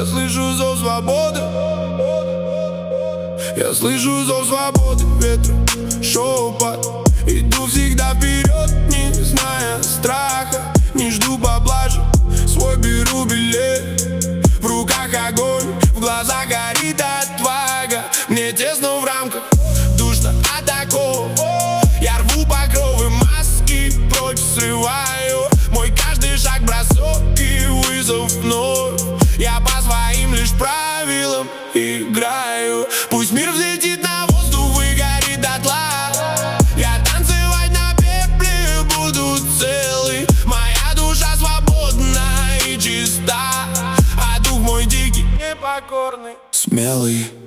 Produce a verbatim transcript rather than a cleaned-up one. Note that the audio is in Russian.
Я слышу зов свободы, я слышу зов свободы ветром шепот. Иду всегда вперед, не зная страха. Не жду поблажек, свой беру билет. В руках огонь, в глазах горит отвага. Мне тесно в рамках, душно от оков. Я рву покровы, маски прочь срываю. Мой каждый шаг бросок и вызов вновь. Я по своим лишь правилам играю. Пусть мир взлетит на воздух и горит дотла. Я танцевать на пепле буду целый. Моя душа свободна и чиста, а дух мой дикий, непокорный, смелый.